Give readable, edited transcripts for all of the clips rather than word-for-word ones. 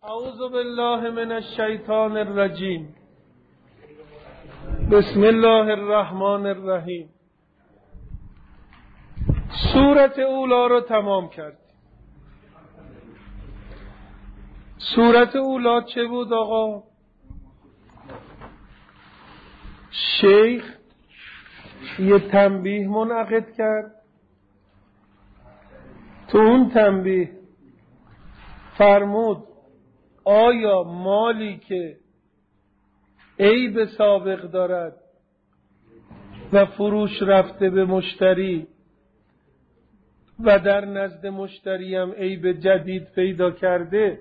اعوذ بالله من الشیطان الرجیم. بسم الله الرحمن الرحیم. سورت اولی رو تمام کرد. سورت اولی چه بود آقا؟ شیخ یه تنبیه منعقد کرد. تو اون تنبیه فرمود آیا مالی که عیب سابق دارد و فروش رفته به مشتری و در نزد مشتری هم عیب جدید پیدا کرده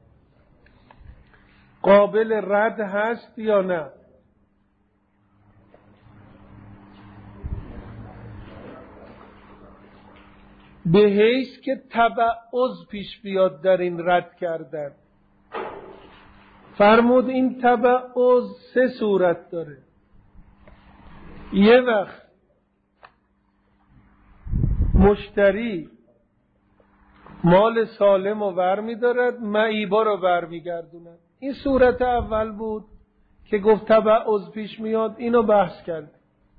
قابل رد هست یا نه؟ به حیث که تبعض پیش بیاد در این رد کردن. فرمود این تبعض 3 صورت داره. یه وقت مشتری مال سالم رو برمی دارد، معیبا رو برمی گردوند. این صورت اول بود که گفت تبعض پیش میاد، اینو بحث کرد.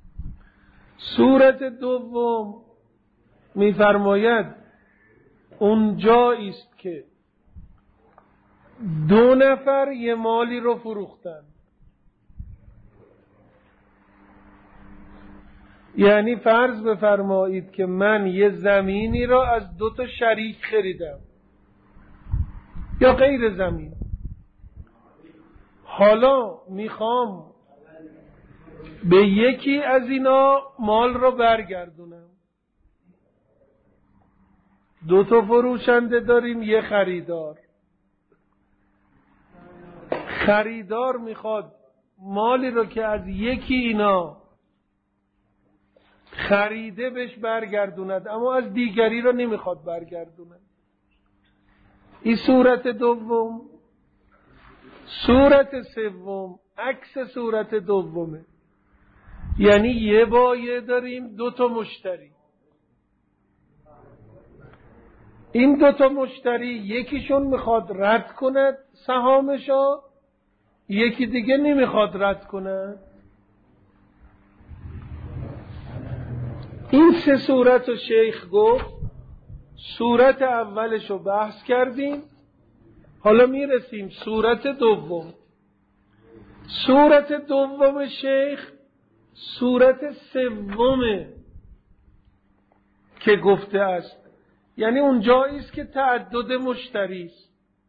صورت دوم میفرماید اونجایی است که 2 نفر یه مالی رو فروختن، یعنی فرض بفرمایید که من یه زمینی را از 2 تا شریک خریدم یا غیر زمین، حالا میخوام به یکی از اینا مال رو برگردونم. 2 تا فروشنده داریم، یه خریدار. خریدار میخواد مالی رو که از یکی اینا خریده بهش برگردوند، اما از دیگری رو نمیخواد برگردوند. این صورت دوم. صورت سوم عکس صورت دومه، یعنی یه بایع داریم، 2 تا مشتری. این 2 تا مشتری یکیشون میخواد رد کند سهامشو، یکی دیگه نمیخواد رد کند. این 3 صورت رو شیخ گفت. صورت اولشو بحث کردیم، حالا میرسیم صورت دوم. صورت دوم شیخ صورت سومه که گفته است، یعنی اون جایی است که تعدد مشتری است.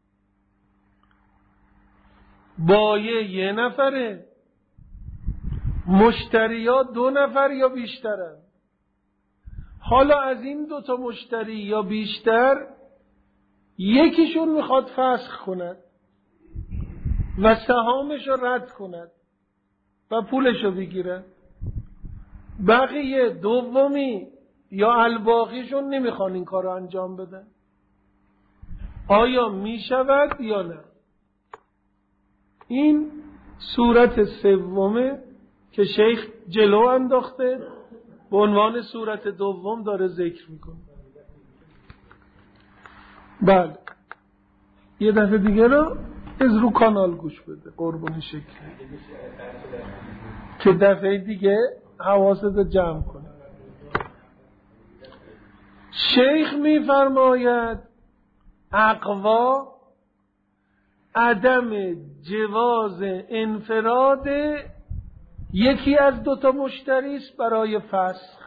بایع 1 نفره، مشتریا 2 نفر یا بیشترن. حالا از این 2 تا مشتری یا بیشتر یکیشون میخواد فسخ کند و سهامش رو رد کند و پولش رو بگیرد. بقیه دومی یا الباقیشون نمیخوان این کار رو انجام بدن. آیا میشود یا نه؟ این صورت سومه که شیخ جلو انداخته، به عنوان صورت دوم داره ذکر میکنه. بله، یه دفعه دیگه رو از رو کانال گوش بده قربون شکل، که دفعه دیگه حواست جمع کنه. شیخ میفرماید اقوا عدم جواز انفراد یکی از 2 تا مشتری است برای فسخ.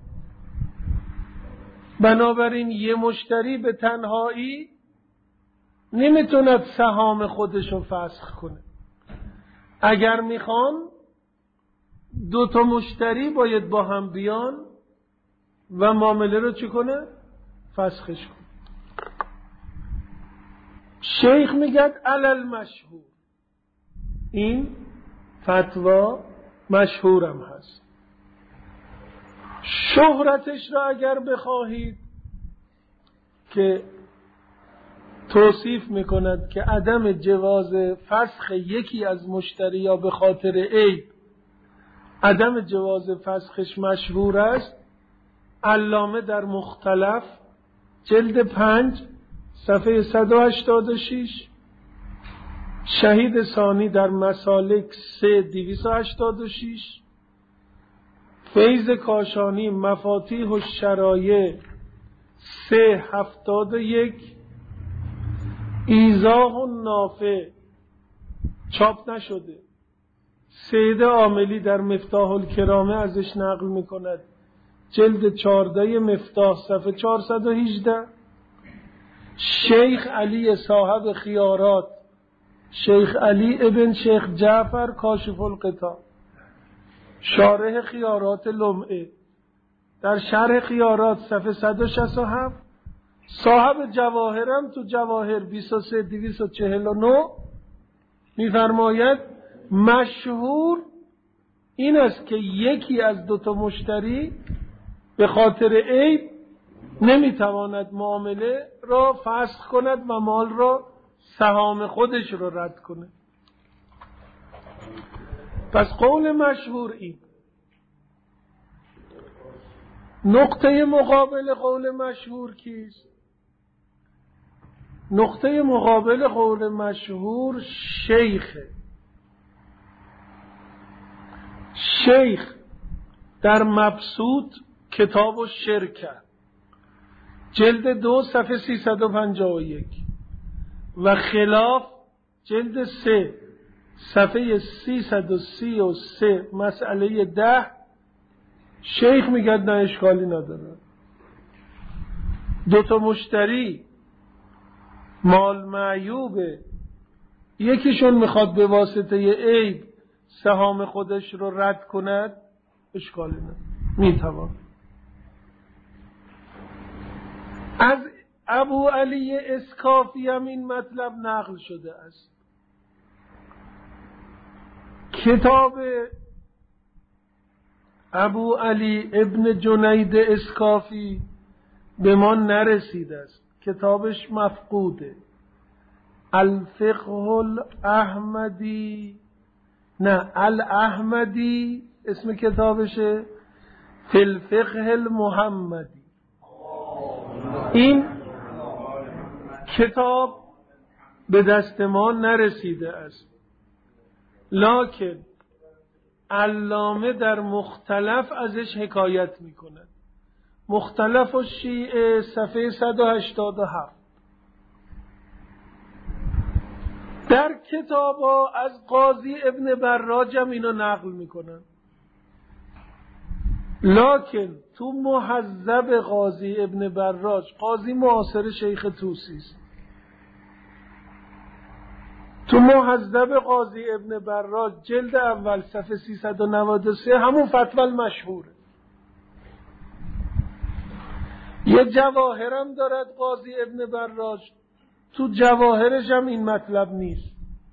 بنابراین یه مشتری به تنهایی نمیتوند سهام خودشو فسخ کنه. اگر میخوان 2 تا مشتری باید با هم بیان و معامله رو چی کنه؟ فسخش کنه. شیخ میگه علل مشهور، این فتوا مشهورم هست. شهرتش را اگر بخواهید که توصیف میکند که عدم جواز فسخ یکی از مشتری یا به خاطر عیب عدم جواز فسخش مشهور است. علامه در مختلف جلد 5 صفحه 186 شهید ثانی در مسالک 3286، فیض کاشانی مفاتیح الشرایع 371، ایضاح النافع چاپ نشده، سید عاملی در مفتاح الکرامه ازش نقل میکند، جلد 14 مفتاح صفحه 418. شیخ علی صاحب خیارات، شیخ علی ابن شیخ جعفر کاشف الغطا، شارح خیارات لمعه در شرح خیارات صفحه 167. صاحب جواهرم تو جواهر 23249 میفرماید مشهور این است که یکی از دوتا مشتری به خاطر عیب نمیتواند معامله را فسخ کند و مال را سهام خودش را رد کند. پس قول مشهور این. نقطه مقابل قول مشهور کیست؟ نقطه مقابل قول مشهور شیخ در مبسوط کتاب الشرکه جلد 2 صفحه 351 و خلاف جلد 3 صفحه 333 مسئله 10 شیخ میگه نه اشکالی نداره. دوتا مشتری مال معیوبه، یکیشون میخواد به واسطه عیب سهام خودش رو رد کند، اشکالی نداره، میتوان. از ابو علی اسکافی هم این مطلب نقل شده است. کتاب ابو علی ابن جنید اسکافی به ما نرسیده است، کتابش مفقوده. الفقه الاحمدی الاحمدی اسم کتابشه، فی الفقه المحمدی. این کتاب به دست ما نرسیده است، لکن علامه در مختلف ازش حکایت میکند. مختلف الشیعه صفحه 187. در کتابا از قاضی ابن براج هم اینو نقل میکنن، لکن تو مهذب قاضی ابن براج، قاضی معاصر شیخ طوسی است، تو مهذب قاضی ابن براج جلد اول صفحه 393 همون فتوی المشهوره. یه جواهرم دارد قاضی ابن براج، تو جواهرش هم این مطلب نیست،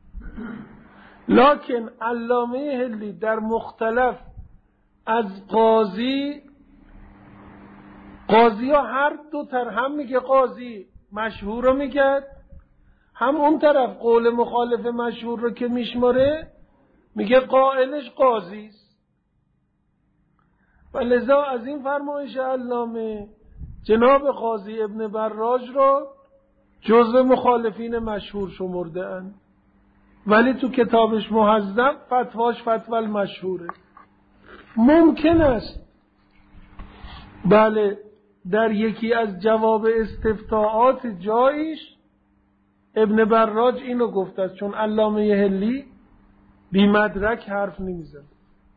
لکن علامه هلی در مختلف از قاضی ها هر دو طرف هم میگه قاضی مشهور رو میگه، هم اون طرف قول مخالف مشهور رو که میشماره میگه قائلش قاضی است. و لذا از این فرمایش علامه جناب قاضی ابن براج رو جزو مخالفین مشهور شمرده اند، ولی تو کتابش مهذب فتواش فتوی المشهوره. ممکن است بله در یکی از جواب استفتاءات جایش ابن براج اینو گفته است، چون علامه هلی بی مدرک حرف نمیزد.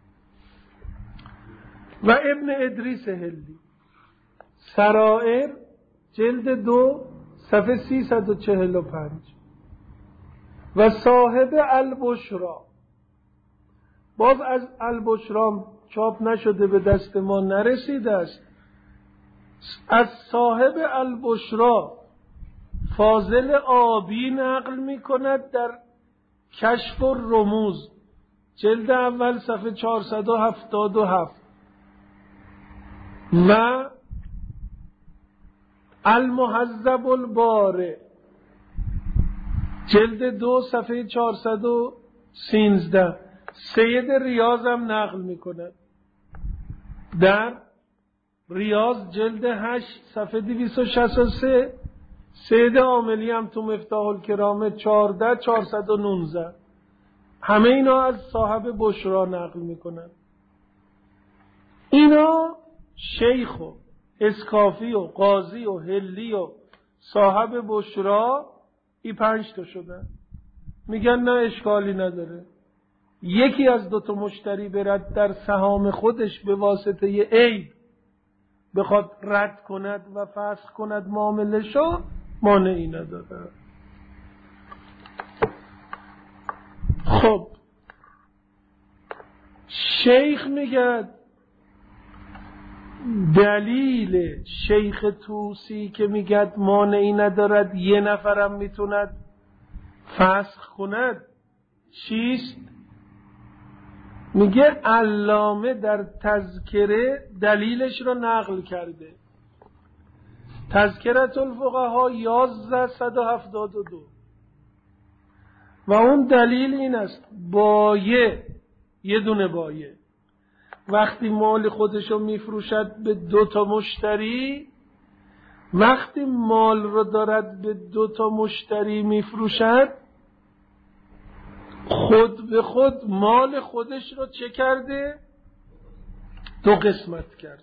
و ابن ادریس هلی سرائر جلد 2 صفحه 345 و صاحب البشرا، باز از البشرا چاپ نشده، به دست ما نرسیده است. از صاحب البشرا فاضل آبی نقل می کند در کشف الرموز جلد اول صفحه 477 و المهذب البارع جلد 2 صفحه 413 سید ریاض هم نقل می کند در ریاض جلد 8 صفحه 263 سید عاملی هم تو مفتاح الکرامه 14419. همه اینا از صاحب بشرا نقل میکنن. اینا شیخ و اسکافی و قاضی و حلی و صاحب بشرا ای 5 تا شدن. میگن نه اشکالی نداره، یکی از 2 تا مشتری برد در سهام خودش به واسطه یه عیب بخواد رد کند و فسخ کند معامله‌شو، مانعی نداره. خب شیخ میگه دلیل شیخ طوسی که میگه مانعی ندارد یه نفرم میتوند فسخ کند چیست؟ میگه علامه در تذکره دلیلش رو نقل کرده. تذکرة الفقهاء 1172 و اون دلیل این است: بایع، یه دونه بایع وقتی مال خودشو میفروشد به 2 تا مشتری، وقتی مال رو دارد به 2 تا مشتری میفروشد، خود به خود مال خودش رو چه کرده؟ 2 قسمت کرد.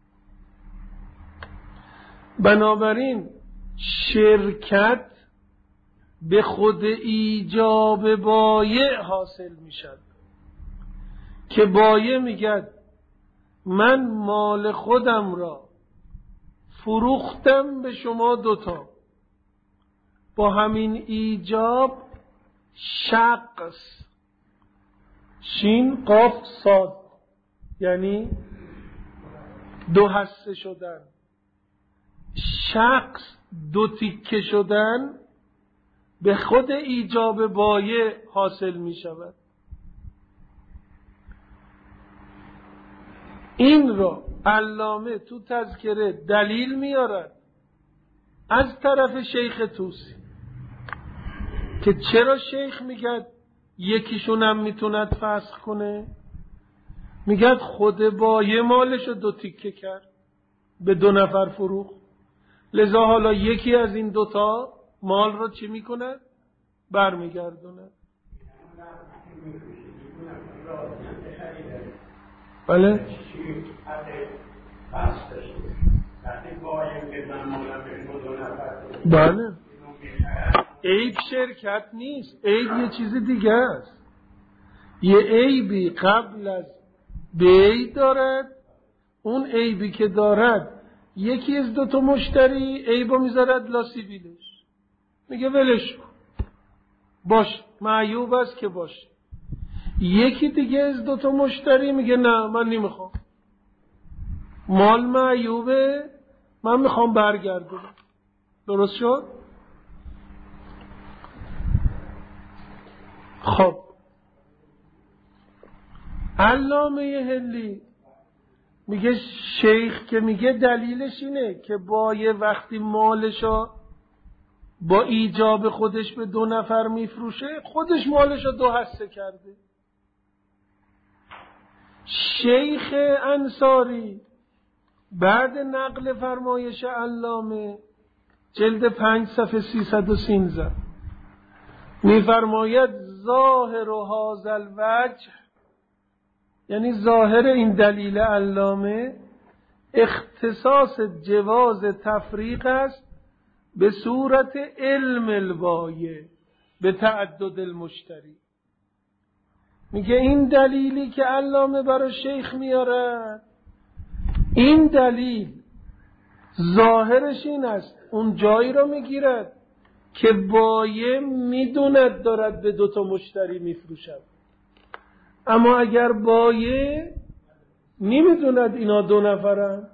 بنابراین شرکت به خود ایجاب بایع حاصل می شد که بایع میگه من مال خودم را فروختم به شما 2 تا، با همین ایجاب شخص، شین قاف صاد، یعنی 2 حصه شدن، شخص 2 تیکه شدن به خود ایجاب بایع حاصل می شود. این را علامه تو تذکره دلیل میارد از طرف شیخ طوسی که چرا شیخ میگه یکیشون هم میتوند فسخ کنه. میگه خود بایع مالشو 2 تیکه کرد، به 2 نفر فروخت، لذا حالا یکی از این 2 تا مال رو چی میکنه؟ برمیگردونه. بله؟ بله. عیب شرکت نیست، عیب یه چیز دیگه است. یه عیبی قبل از بیع دارد، اون عیبی که دارد یکی از 2 تا مشتری عیبو میذارد لاسیبیلش، میگه ولش کن، باش معیوب است که باش. یکی دیگه از 2 تا مشتری میگه نه من نمیخوام، مال معیوبه، من میخوام برگردونم. درست شد؟ خب علامه حلی میگه شیخ که میگه دلیلش اینه که بایع وقتی مالشو با ایجاب خودش به 2 نفر میفروشه، خودش مالشو 2 حصه کرده. شیخ انصاری بعد نقل فرمایش علامه جلد 5 صفحه 313 میفرماید ظاهر هذا الوجه، یعنی ظاهر این دلیل علامه اختصاص جواز تفریق است به صورت علم البایع به تعدد المشتری. میگه این دلیلی که علامه برای شیخ میاره، این دلیل ظاهرش این است اون جایی رو میگیرد که بایع میدوند دارد به 2 تا مشتری میفروشد، اما اگر بایع نمیدوند اینا 2 نفرن،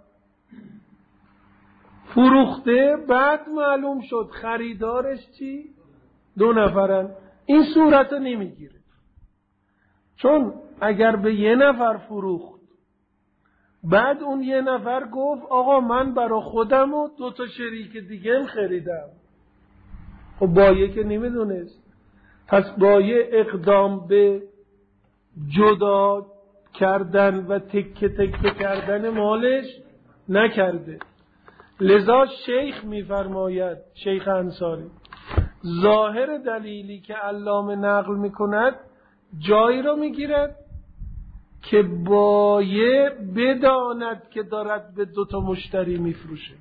فروخته بعد معلوم شد خریدارش چی؟ 2 نفرن، این صورت رو نمیگیره. چون اگر به 1 نفر فروخت بعد اون 1 نفر گفت آقا من برا خودم و 2 تا شریک دیگه خریدم، خب بایع که نمیدونست، پس بایع اقدام به جدا کردن و تکه تکه کردن مالش نکرده. لذا شیخ میفرماید، شیخ انصاری، ظاهر دلیلی که علامه نقل میکند جایی رو میگیرد که بایع بداند که دارد به 2 مشتری میفروشه.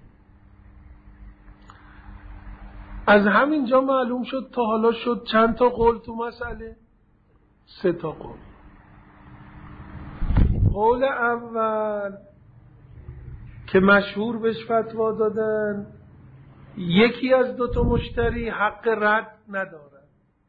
از همینجا معلوم شد تا حالا شد چند تا قول تو مسئله؟ 3 تا قول. قول اول که مشهور بهش فتوا دادن، یکی از 2 مشتری حق رد ندارد.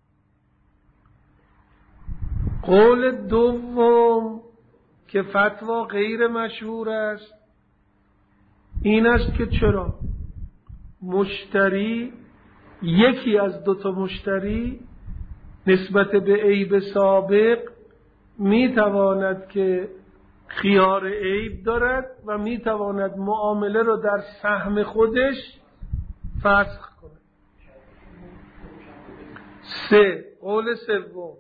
قول دوم که فتوا غیر مشهور است این است که چرا مشتری، یکی از 2 مشتری نسبت به عیب سابق میتواند که خیار عیب دارد و میتواند معامله رو در سهم خودش فسخ کند. 3. قول سوم.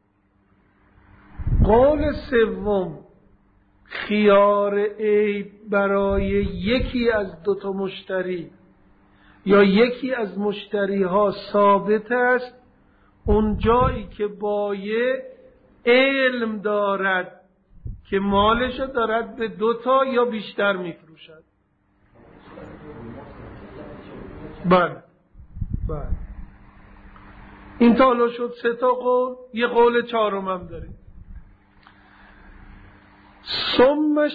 قول سوم خیار عیب برای یکی از 2 مشتری یا یکی از مشتری ها ثابت است اون جایی که بایع علم دارد که مالش دارد به 2 یا بیشتر میفروشد. بله. این تا حالا شد 3 تا قول. یه قول 4 هم داریم. ثم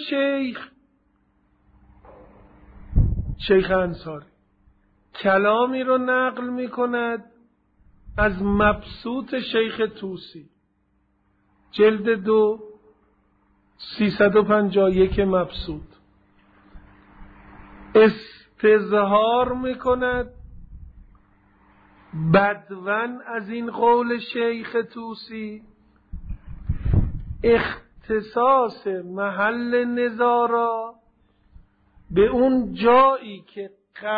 شیخ انصاری کلامی رو نقل می کند از مبسوط شیخ طوسی، جلد 2 351 مبسوط. استظهار می کند بدون از این قول شیخ طوسی اختصاص محل نظارا به اون جایی که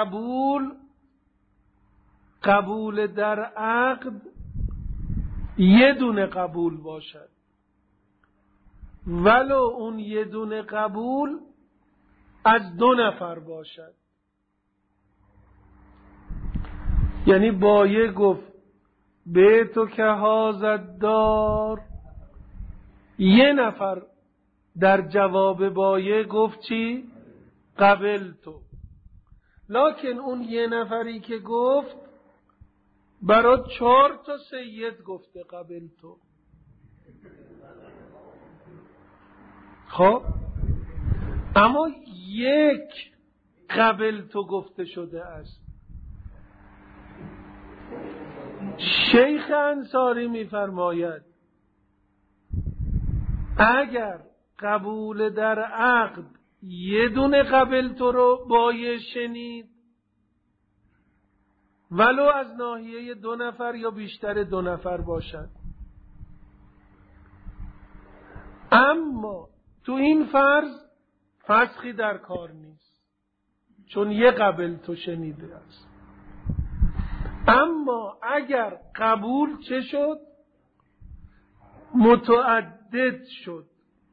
قبول در عقد 1 قبول باشد، ولو اون 1 قبول از 2 نفر باشد. یعنی بایع گفت به تو که هازد دار، 1 نفر در جواب بایع گفت چی؟ قبل تو. لکن اون 1 نفری که گفت برای 4 تا سید گفته قبل تو. خب اما 1 قبل تو گفته شده است. شیخ انصاری میفرماید اگر قبول در عقد 1 قبل تو رو بایع شنید، ولو از ناحیه 2 نفر یا بیشتر 2 نفر باشد، اما تو این فرض فسخی در کار نیست چون 1 قبل تو شنیده است. اما اگر قبول چه شد؟ متعدد شد.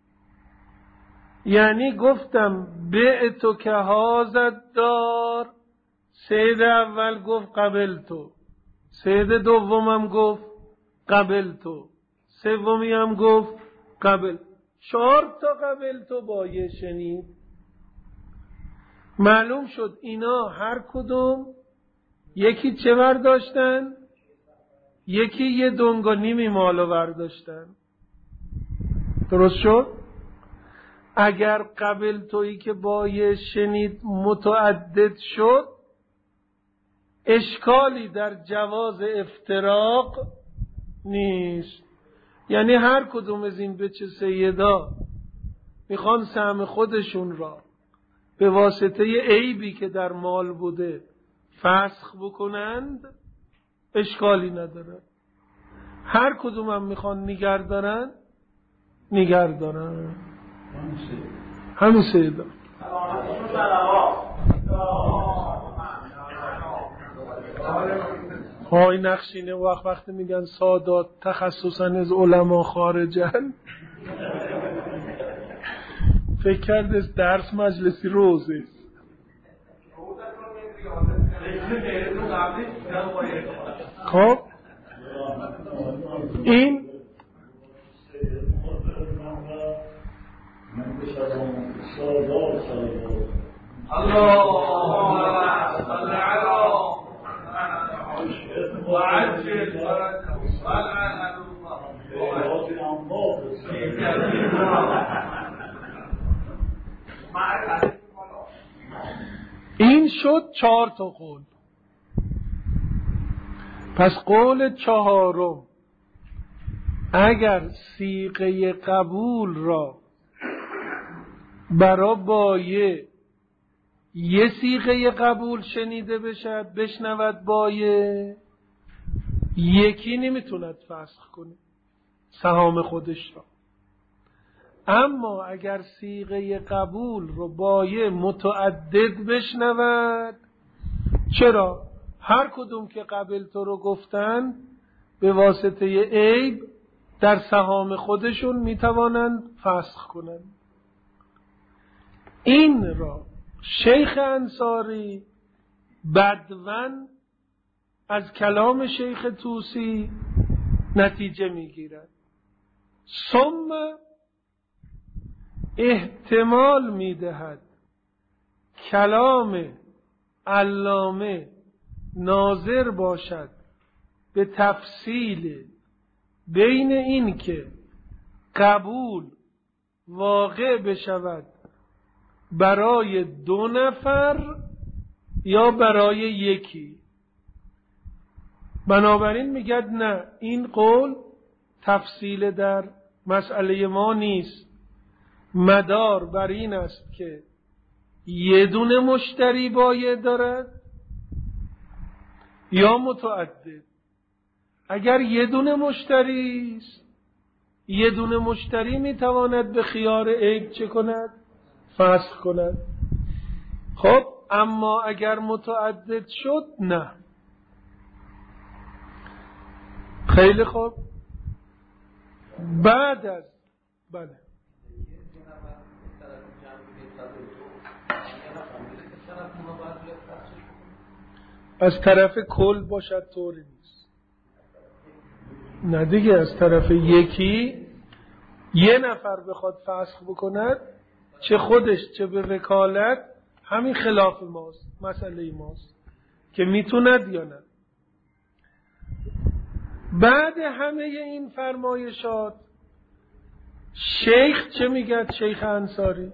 یعنی گفتم به تو که هازد دار، سید اول گفت قبل تو، سید دومم گفت قبل تو، سومی هم گفت قبل. 4 تا قبل تو بایع شنید. معلوم شد اینا هر کدوم یکی چه برداشتن؟ یکی 1 دنگا نیمی مالو برداشتن. درست شد؟ اگر قبل تویی که بایع شنید متعدد شد، اشکالی در جواز افتراق نیست. یعنی هر کدوم از این بچه سیدا میخوان سهم خودشون را به واسطه عیبی که در مال بوده فسخ بکنند، اشکالی نداره. هر کدوم هم میخوان نگردارن همین سیدا. های نقشینه وقتی میگن سادات تخصصاً از علما خارجن، فکر کرده درس مجلسی روزه. خب این این شد 4 تا قول. پس قول 4م، اگر صیغه قبول را برا بایه یه صیغه قبول شنیده بشنود بایه، یکی نمیتوند فسخ کنه سهام خودش را. اما اگر صیغه قبول رو بایه متعدد بشنود، چرا؟ هر کدوم که قبل تو رو گفتن به واسطه عیب در سهام خودشون میتوانند فسخ کنند. این را شیخ انصاری بدون از کلام شیخ طوسی نتیجه میگیرد. ثم احتمال میدهد کلام علامه ناظر باشد به تفصیل بین این که قبول واقع بشود برای 2 نفر یا برای یکی. بنابراین میگد نه، این قول تفصیل در مسئله ما نیست، مدار بر این است که یه دونه مشتری باید دارد یا متعدد. اگر یه دونه مشتری است، یه دونه مشتری میتواند به خیار عیب چه کند؟ فسخ کند. خب اما اگر متعدد شد نه. خیلی خوب. بعد از بله از طرف کل باشد طوری نیست. نه دیگه، از طرف یکی یه نفر بخواد فسخ بکند، چه خودش چه به وکالت، همین خلاف ماست، مسئله ماست که میتوند یا نه. بعد همه این فرمایشات شیخ چه میگه؟ شیخ انصاری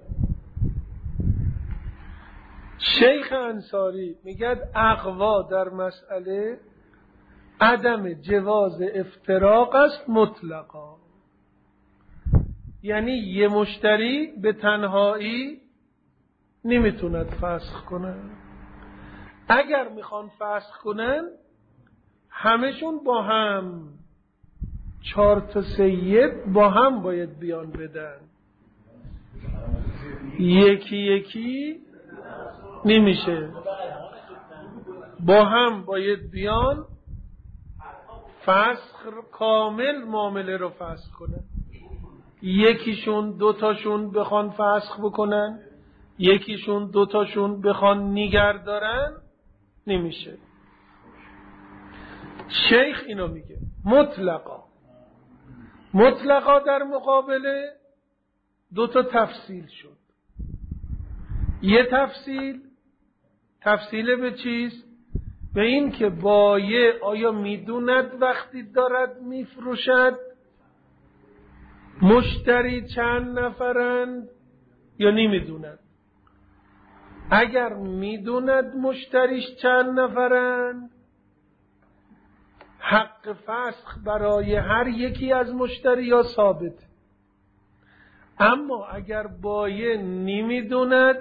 میگه اقوا در مسئله عدم جواز افتراق است مطلقا. یعنی یه مشتری به تنهایی نمیتوند فسخ کنن. اگر میخوان فسخ کنن همشون با هم، 4 تا سید با هم باید بیان بدن، یکی یکی نمیشه، با هم باید بیان فسخ کامل معامله رو فسخ کنن. یکیشون 2 تاشون بخوان فسخ بکنن، یکیشون 2 تاشون بخوان نگه دارن، نمیشه. شیخ اینو میگه مطلقا در مقابل 2 تا تفصیل شد. یه تفصیل به چیست؟ به این که بایع آیا میدوند وقتی دارد میفروشد مشتری چند نفرند یا نمیدوند. اگر میدوند مشتریش چند نفرند، حق فسخ برای هر یکی از مشتری ها ثابت. اما اگر بایع نمیدوند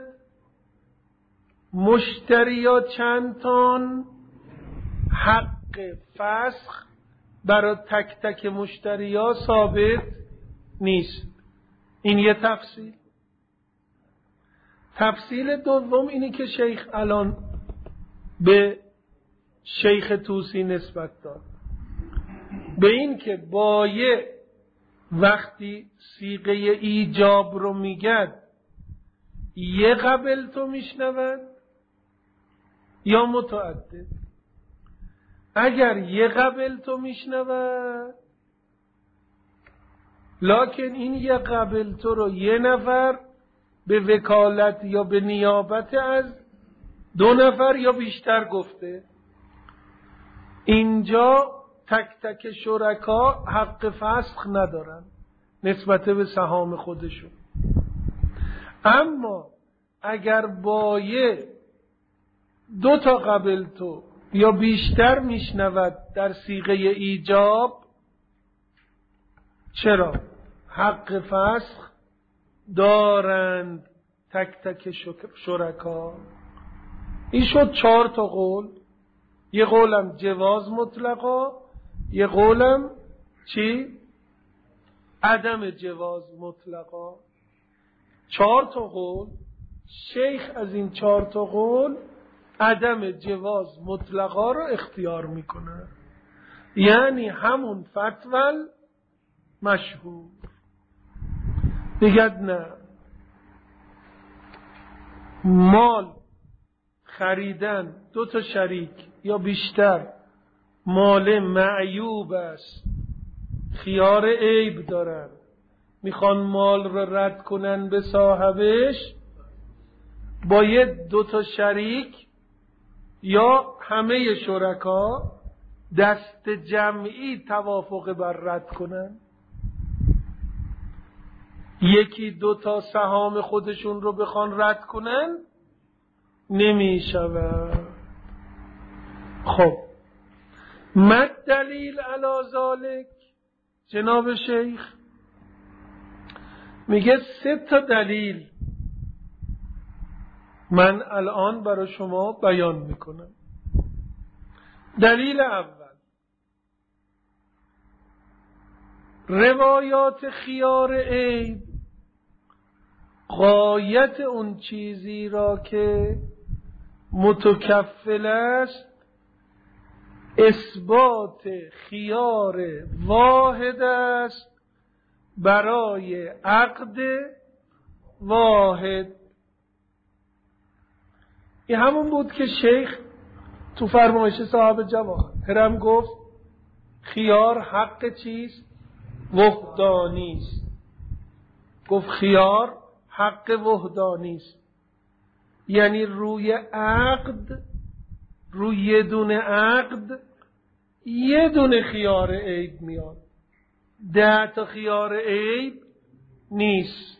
مشتری ها چند تان، حق فسخ برای تک تک مشتری ها ثابت نیست. این یه تفصیل. تفصیل دوم اینی که شیخ الان به شیخ طوسی نسبت داد، به این که بایع وقتی صیغه ایجاب رو میگه یه قبل تو میشنود یا متعدد. اگر یه قبلتو میشنود، لکن این یه قبلتو رو یه نفر به وکالت یا به نیابت از 2 نفر یا بیشتر گفته، اینجا تک تک شرکا حق فسخ ندارن نسبت به سهام خودشون. اما اگر با 2 تا قبلتو یا بیشتر میشنود در صیغه ایجاب، چرا؟ حق فسخ دارند تک تک شرکا. این شد 4 تا قول. یه قولم جواز مطلقا، یه قولم چی؟ عدم جواز مطلقا. 4 تا قول. شیخ از این 4 تا قول عدم جواز مطلقا رو اختیار میکنه، یعنی همون فتول مشهور. بگد نه، مال خریدن 2 تا شریک یا بیشتر مال معیوب است، خیار عیب دارن، میخوان مال رو رد کنن به صاحبش، با 2 تا شریک یا همه شرکا دست جمعی توافق بر رد کنن. 1-2 تا سهام خودشون رو بخوان رد کنن نمیشود. خب ما دلیل علی ذالک؟ جناب شیخ میگه 3 تا دلیل من الان برای شما بیان میکنم. دلیل اول، روایات خیار عیب غایت اون چیزی را که متکفل است اثبات خیار واحد است برای عقد واحد. این همون بود که شیخ تو فرمایش صاحب جواهرم گفت خیار حق چیست؟ وحدانی است. گفت خیار حق وحدانی است، یعنی روی عقد، روی یه دونه عقد 1 دونه خیار عیب میاد، 10 تا خیار عیب نیست.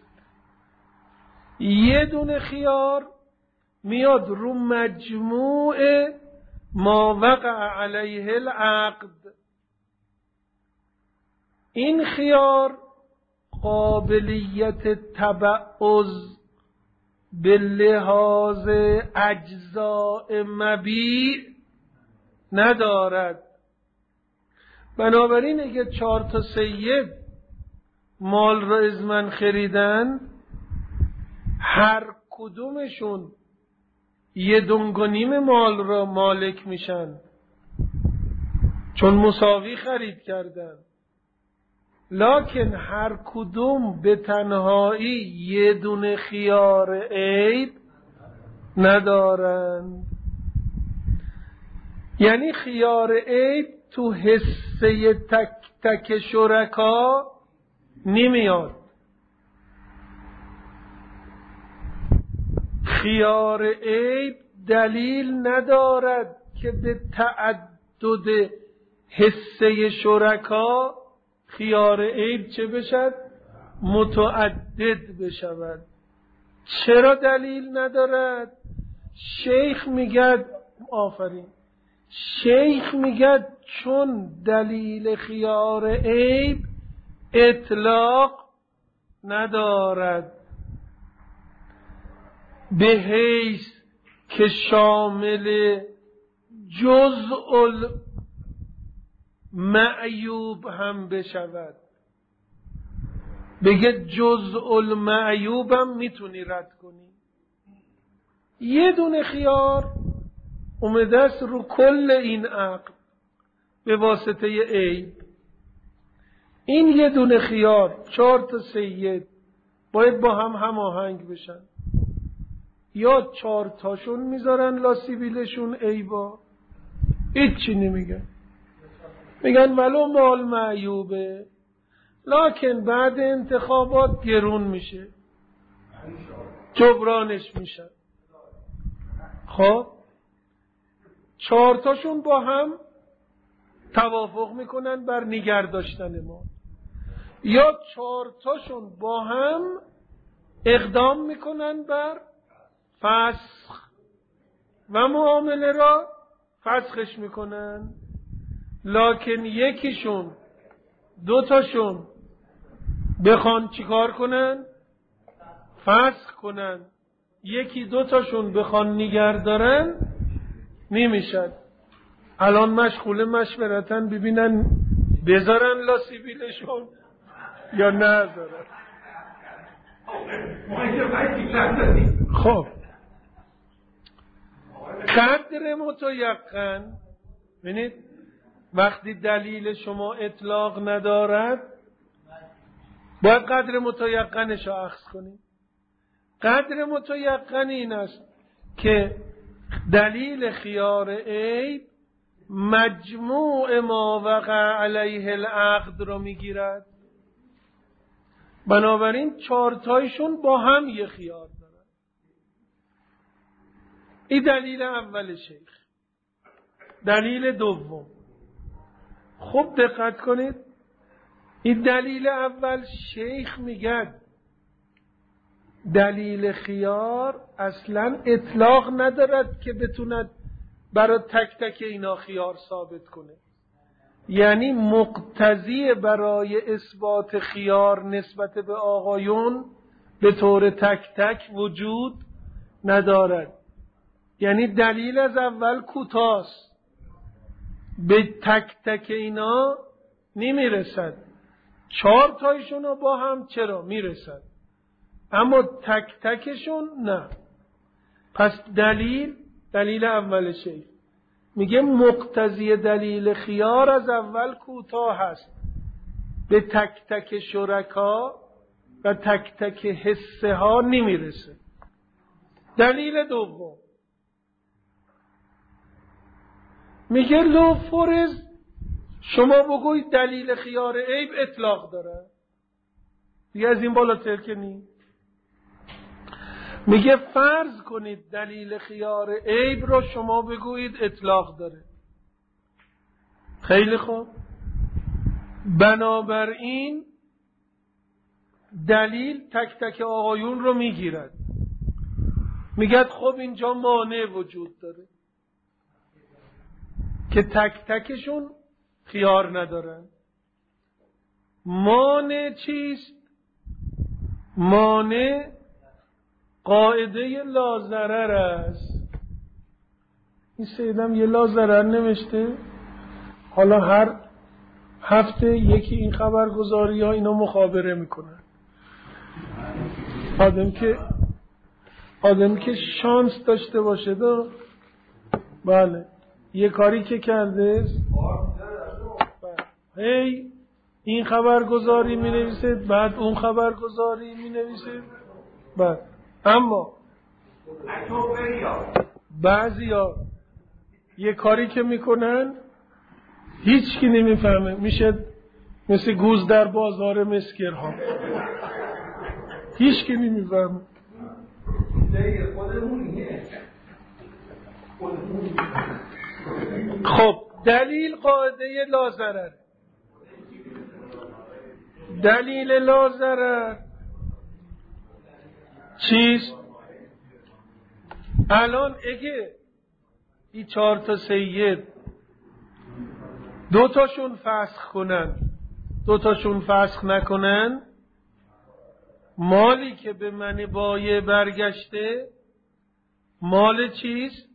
1 دونه خیار میاد رو مجموع ما وقع علیه العقد. این خیار قابلیت تبعض به لحاظ اجزاء مبیع ندارد. بنابراین اگه 4 تا سید مال را از من خریدن، هر کدومشون 1.5 مال را مالک میشن، چون مساوی خرید کردن. لکن هر کدوم به تنهایی 1 دونه خیار عیب ندارند. یعنی خیار عیب تو حصه تک تک شرکا نمیاد. خیار عیب دلیل ندارد که به تعدد حصه شرکا خیار عیب چه بشد؟ متعدد بشود. چرا دلیل ندارد؟ شیخ میگد شیخ میگد چون دلیل خیار عیب اطلاق ندارد، به حیث که شامل جزء المعیوب هم بشود. بگه جزء المعیوب هم میتونی رد کنی. 1 دونه خیار اومده است رو کل این عقد به واسطه عیب. این 1 دونه خیار 4 تا سید باید با هم هماهنگ بشن، یا 4 تاشون میذارن لاسیبیلشون عیبا، هیچی نمیگن. میگن ولو مال معیوبه لکن بعد انتخابات گرون میشه، جبرانش میشن. خب 4 تاشون با هم توافق میکنن بر نگه داشتن مال، یا 4 تاشون با هم اقدام میکنن بر فسخ و معامله را فسخش میکنن. لکن یکیشون 2 تاشون بخوان چیکار کنن؟ فسخ کنن. یکی 2 تاشون بخوان نگه دارن نمیشد. الان مشغول مشورتن ببینن بذارن لاسیبیلشون یا نذارن. خب قدر متیقن، ببینید وقتی دلیل شما اطلاق ندارد باید قدر متیقنش را اخذ کنید. قدر متیقن این است که دلیل خیار عیب مجموع ما وقع علیه العقد رو میگیرد. بنابراین 4 تایشون با هم یه خیار دارن. این دلیل اول شیخ. دلیل دوم، خوب دقت کنید، این دلیل اول شیخ میگه دلیل خیار اصلا اطلاق ندارد که بتوند برای تک تک اینا خیار ثابت کنه. یعنی مقتضی برای اثبات خیار نسبت به آقایون به طور تک تک وجود ندارد. یعنی دلیل از اول کوتاست، به تک تک اینا نمیرسد. 4 تایشون رو با هم چرا میرسد، اما تک تکشون نه. پس دلیل اول شیخ میگه مقتضی دلیل خیار از اول کوتاه هست، به تک تک شرکا و تک تک حصه ها نمیرسه. دلیل دوم میگه لو فرض شما بگوید دلیل خیار عیب اطلاق داره، دیگه از این بالاتر که نی. میگه فرض کنید دلیل خیار عیب رو شما بگویید اطلاق داره. خیلی خوب، بنابراین دلیل تک تک آقایون رو میگیرد. میگه خب اینجا مانع وجود داره که تک تکشون خیار ندارن. مانع چیست؟ مانع قاعده لازرر است. این سیدم یه لازرر نوشته، حالا هر هفته یکی این خبرگزاری ها اینا مخابره میکنن. آدم که شانس داشته باشه بله یه کاری که کرده هی این خبرگزاری می نویسه، بعد اون خبرگزاری می نویسه، بعد اما بعضیا یه کاری که میکنن هیچ کی نمیفهمه، میشه مثل گوز در بازار مسکرها، هیچ کی نمیفهمه. خب دلیل قاعده لازرر. دلیل لازرر چیست؟ الان اگه این 4 تا سید 2 تاشون فسخ کنن 2 تاشون فسخ نکنن، مالی که به من بایع برگشته مال چیست؟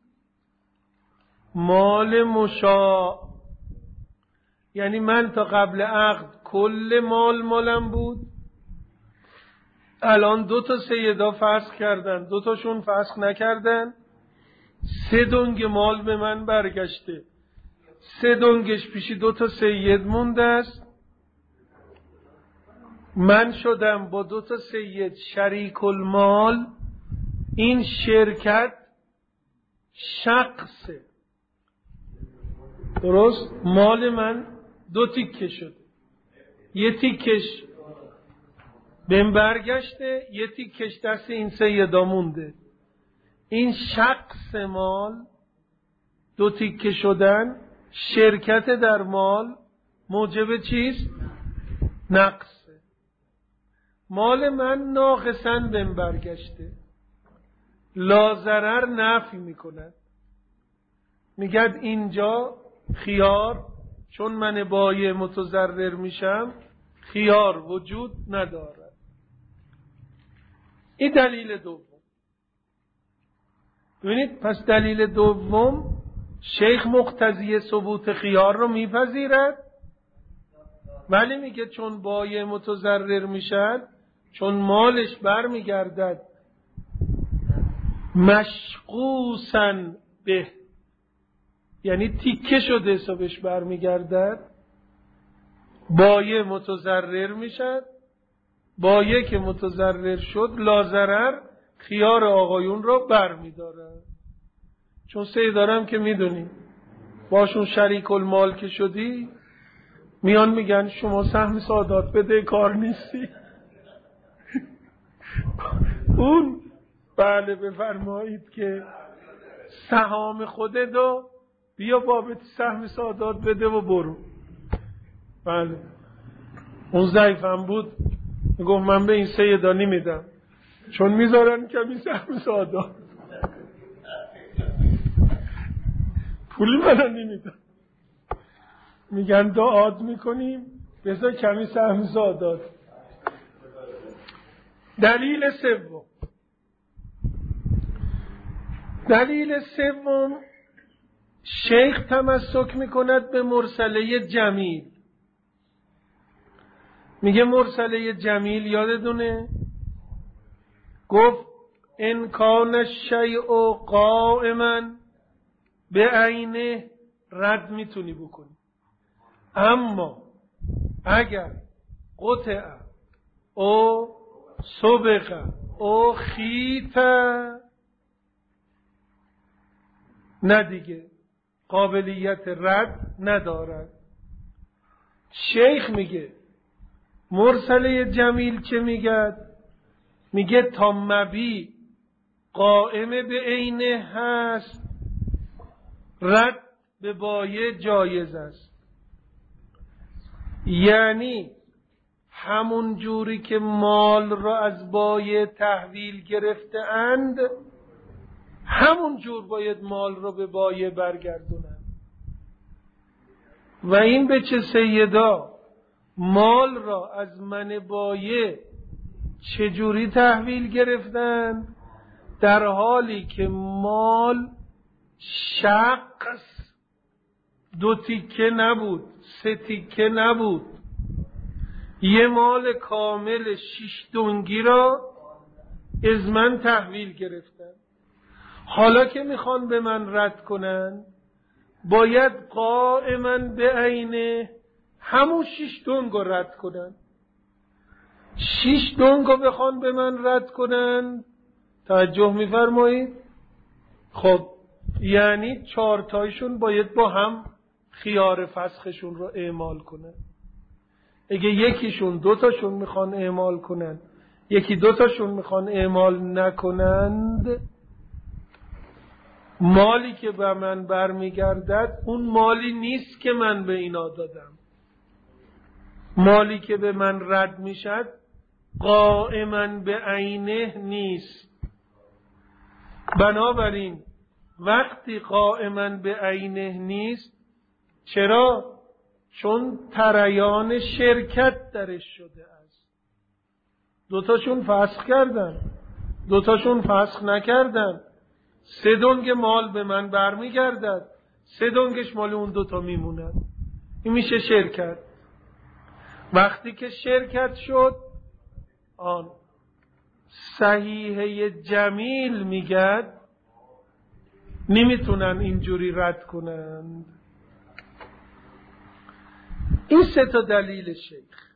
مال مشاع. یعنی من تا قبل عقد کل مالم بود، الان 2 تا سیدا فسخ کردن، 2 تاشون فسخ نکردن، 3 دنگ مال به من برگشته، 3 دنگش پیشی 2 تا سید مونده است. من شدم با 2 تا سید شریک المال. این شرکت شخصه، درست؟ مال من 2 تیکه شده، یه تیکش بهم برگشته، یه تیکش دست این سیدا مونده. این شخص مال 2 تیکه شدن، شرکت در مال موجب چیست؟ نقصه. مال من ناقصاً بهم برگشته، لا ضرر نفی میکند، میگد اینجا خیار، چون من بایع متضرر میشم خیار وجود ندارد. این دلیل دوم. ببینید، پس دلیل دوم شیخ مقتضی ثبوت خیار رو میپذیرد، ولی میگه چون بایع متضرر میشد، چون مالش برمیگردد مشقوسن به، یعنی تیکه شده حسابش برمیگردد، بایع متضرر میشد. بایع که متضرر شد لا ضرر خیار آقایون رو برمیداره. چون سیدارم که میدونی باشون شریک المال که شدی، میان میگن شما سهم سادات بده کار نیستی. اون بله بفرمایید که سهام خودتو بیا بابت سهم سادات بده و برو. بله اون ضعیفم بود، میگفت من به این سیدا نمیدم چون میذارن کمی سهم سادات، پولی منو نمیدم، میگن دعات میکنیم بذار کمی سهم سادات. دلیل سوم، دلیل سوم شیخ تمسک میکند به مرسله جمیل. میگه مرسله جمیل یادتونه گفت ان کان الشیء قائما به عینه رد میتونی بکنی، اما اگر قطع او سبق او خیت نه دیگه قابلیت رد ندارد. شیخ میگه مرسله جمیل چه میگه؟ میگه تا مبی قائمه به عینه هست رد به بایع جایز است. یعنی همون جوری که مال را از بایع تحویل گرفته اند، همون جور باید مال را به بایع برگردونند. و این به چه سیدا مال را از من بایع چجوری تحویل گرفتن؟ در حالی که مال شخص 2 تیکه نبود، 3 تیکه نبود، یه مال کامل 6 دنگی را از من تحویل گرفتن. حالا که میخوان به من رد کنن باید قائما به عینه همون 6 دنگ رو رد کنن. 6 دنگ رو بخوان به من رد کنن، توجه میفرمایید؟ خب یعنی 4 تایشون باید با هم خیار فسخشون رو اعمال کنن. اگه یکیشون 2 تاشون میخوان اعمال کنن، یکی 2 تاشون میخوان اعمال نکنند، مالی که به من برمیگردد اون مالی نیست که من به اینا دادم. مالی که به من رد میشد قائما به عینه نیست. بنابراین وقتی قائما به عینه نیست، چرا؟ چون تریان شرکت درش شده است. 2 تاشون فسخ کردن، 2 تاشون فسخ نکردن. 3 دنگ مال به من برمیگردد، 3 دنگش مال اون 2 تا میموند. این میشه شرکت. وقتی که شرکت شد، آن صحیحه جمیل میگد نمیتونن اینجوری رد کنند. این 3 تا دلیل شیخ.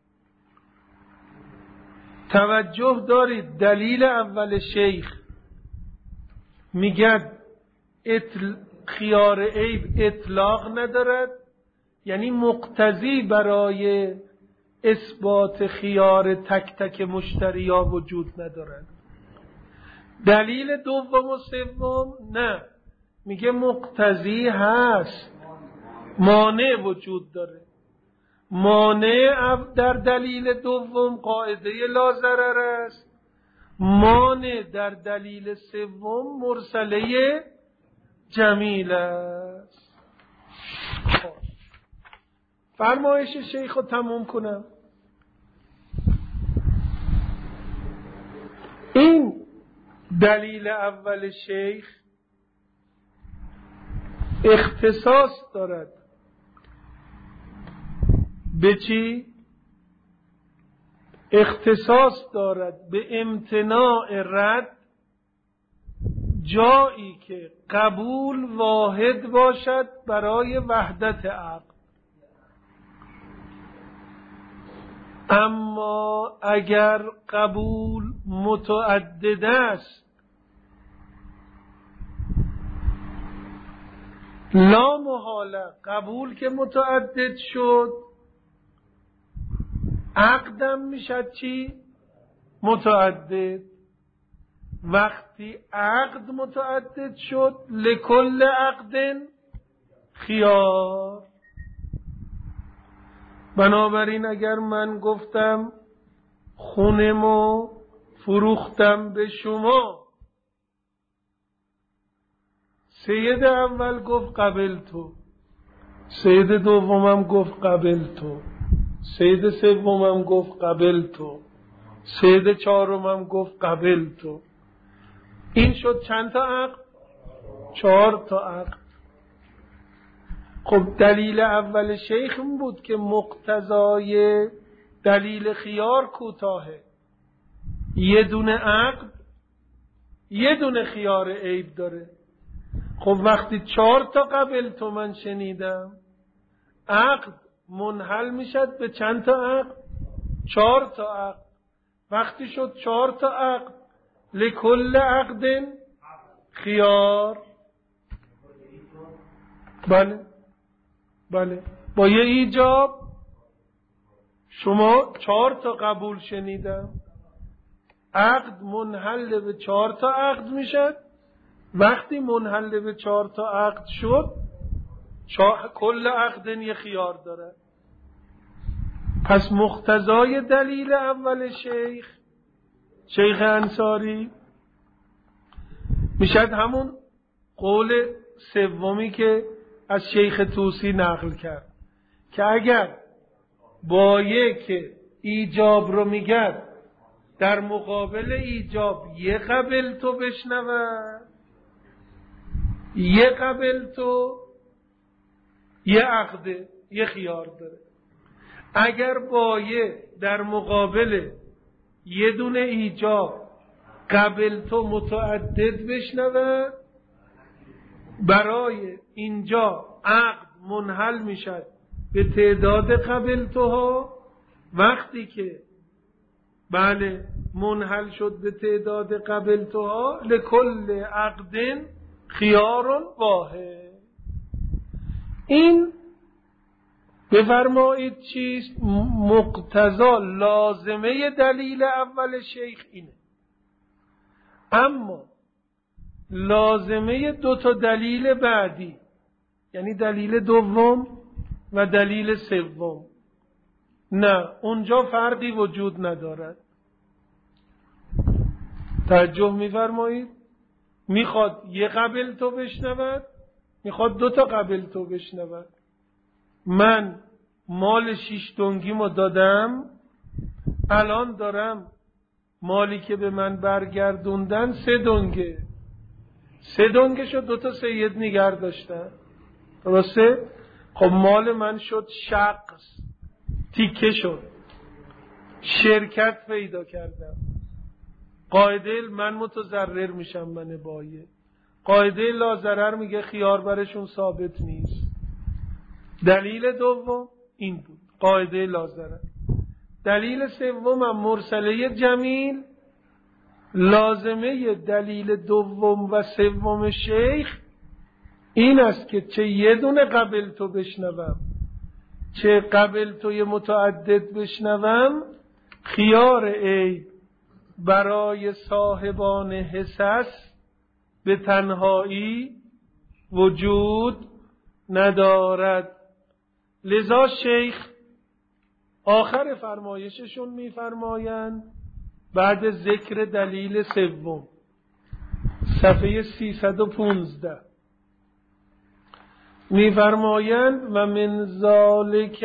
توجه دارید، دلیل اول شیخ میگد خیار عیب اطلاق ندارد، یعنی مقتضی برای اثبات خیار تک تک مشتریا وجود ندارد. دلیل دوم و سوم نه، میگه مقتضی هست، مانع وجود داره. مانع در دلیل دوم قاعده لا ضرر است، مانع در دلیل سوم مرسله جمیل است. فرمایش شیخ رو تموم کنم. این دلیل اول شیخ اختصاص دارد به چی؟ اختصاص دارد به امتناع رد جایی که قبول واحد باشد برای وحدت عقل. اما اگر قبول متعدد است، لا محاله قبول که متعدد شد عقدم میشد چی؟ متعدد. وقتی عقد متعدد شد لکل عقد خیار. بنابراین اگر من گفتم خونمو فروختم به شما، سید اول گفت قبل تو، سید دومم گفت قبل تو، سید سومم گفت قبل تو، سید چهارمم گفت قبل تو. این شد چند تا عقد؟ 4 تا عقد. خب دلیل اول شیخ این بود که مقتضای دلیل خیار کوتاهه، یه دونه عقد یه دونه خیار عیب داره. خب وقتی 4 تا قبل تو من شنیدم، عقد منحل میشد به چند تا عقد؟ 4 تا عقد. وقتی شد 4 تا عقد لکل عقد خیار. بله با یه ایجاب شما 4 تا قبول شنیدم، عقد منحل به 4 تا عقد میشد. وقتی منحل به 4 تا عقد شد کل عقد یه خیار داره. پس مقتضای دلیل اول شیخ انصاری میشد همون قول سومی که از شیخ طوسی نقل کرد که اگر بایه که ایجاب رو میگرد در مقابل ایجاب یه قبل تو بشنود، یه قبل تو یه عقده یه خیار داره. اگر بایه در مقابل یه دونه ایجاب قبل تو متعدد بشنود، برای اینجا عقد منحل میشد به تعداد قبل توها. وقتی که بله منحل شد به تعداد قبل توها لکل عقد خیار واحد. این بفرمایید چیست؟ مقتضا لازمه دلیل اول شیخ اینه. اما لازمه 2 تا دلیل بعدی، یعنی دلیل دوم و دلیل سوم، نه، اونجا فرقی وجود ندارد. توجه می‌فرمایید؟ میخواد یه قبل تو بشنود، میخواد 2 تا قبل تو بشنود. من مال 6 دنگیمو دادم، الان دارم مالی که به من برگردوندن 3 دنگه، 3 دنگه شد 2 تا سید نگه داشتن، درسته؟ خب مال من شد شقص، تیکه شد، شرکت پیدا کردم. قاعده من متضرر میشم، من بایه. قاعده لا ضرر میگه خیار برشون ثابت نیست. دلیل دوم این بود، قاعده لا ضرر. دلیل سوم مرسله جمیل. لازمه دلیل دوم و سوم شیخ این است که چه یه دونه قبل تو بشنوم چه قبل توی متعدد بشنوم، خیار عیب برای صاحبان حسس به تنهایی وجود ندارد. لذا شیخ آخر فرمایششون میفرمایند بعد ذکر دلیل سوم صفحه 315 میفرمایند و من ذالک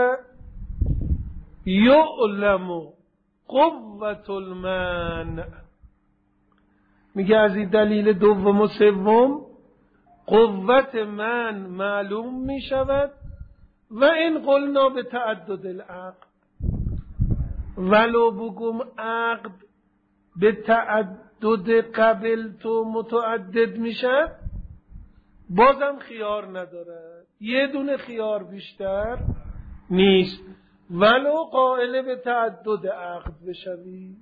یعلم قوة المنع. میگه از این دلیل دوم و سوم قوت من معلوم میشود و این قلنا به تعدد العقد، ولو بگم عقد به تعدد قبل تو متعدد میشه بازم خیار نداره، یه دونه خیار بیشتر نیست، ولو قائل به تعدد عقد بشوی.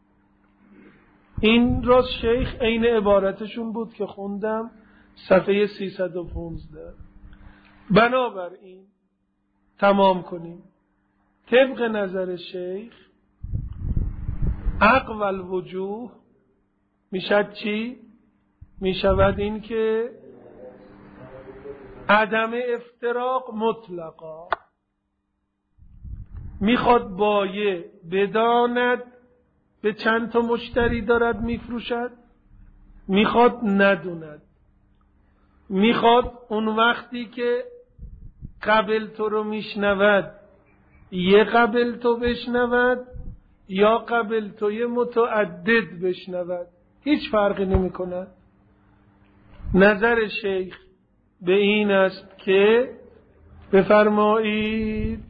این راست شیخ عین عبارتشون بود که خوندم صفحه 315. بنابراین تمام کنیم. طبق نظر شیخ اقوال وجوه میشد چی؟ میشود این که عدم افتراق مطلقا، میخواد بایع بداند به چند تا مشتری دارد میفروشد، میخواد ندوند، میخواد اون وقتی که قبل تو رو میشنود یه قبل تو بشنود یا قبل توی متعدد بشنود، هیچ فرقی نمی کند. نظر شیخ به این است که بفرمایید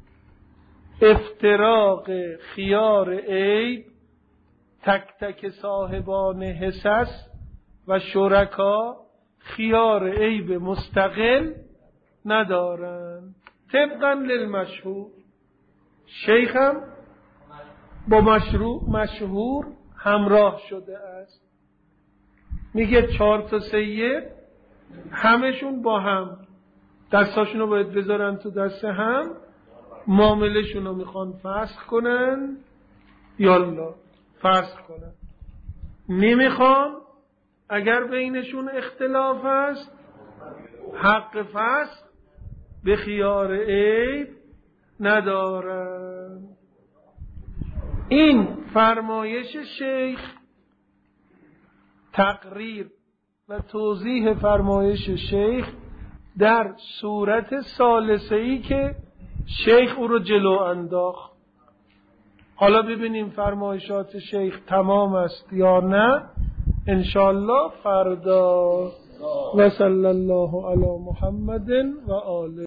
افتراق خیار عیب تک تک صاحبان حصص و شرکا خیار عیب مستقل ندارند. طبقا للمشهور، شیخم با مشهور همراه شده است. میگه 4 تا سید همشون با هم دستاشون رو باید بذارن تو دست هم، معاملشون رو میخوان فسخ کنن، یالا فسخ کنن. نمیخوان، اگر بینشون اختلاف است حق فسخ به خیار عیب ندارن. این فرمایش شیخ تقریر و توضیح فرمایش شیخ در صورت ثالثه‌ای که شیخ او رو جلو انداخت. حالا ببینیم فرمایشات شیخ تمام است یا نه انشاءالله فردا. و صلی الله علی محمد و آله.